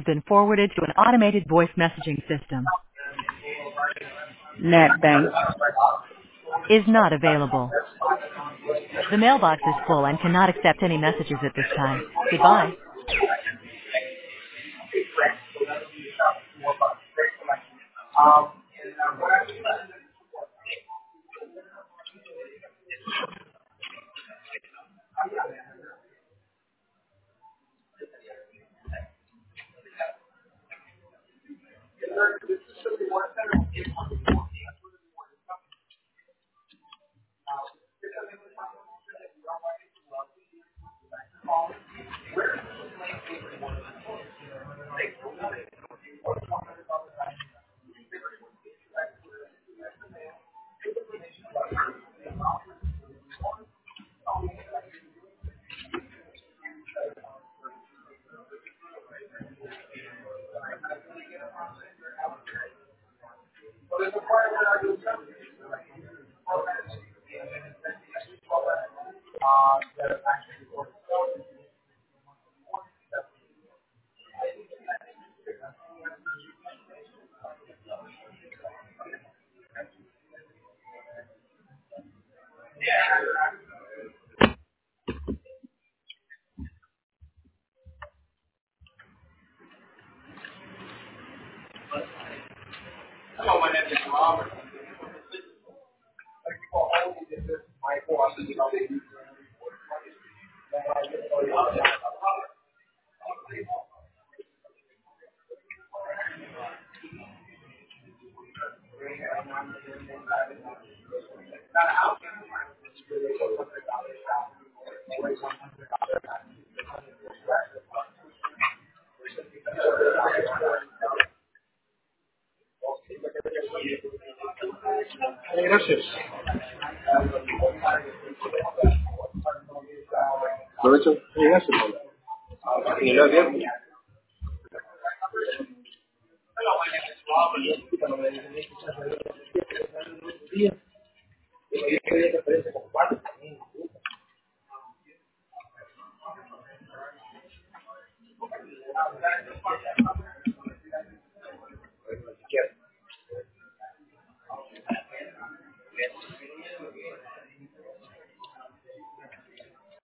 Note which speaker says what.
Speaker 1: been forwarded to an automated voice messaging system.
Speaker 2: NetBank.
Speaker 1: Is not available. The mailbox is full and cannot accept any messages at this time. Goodbye.
Speaker 3: Hello, my name is Robert. Thank you for holding this is my boss. Gracias. Aprovecho. Gracias. Y lo bien. Hello, my name is Robert.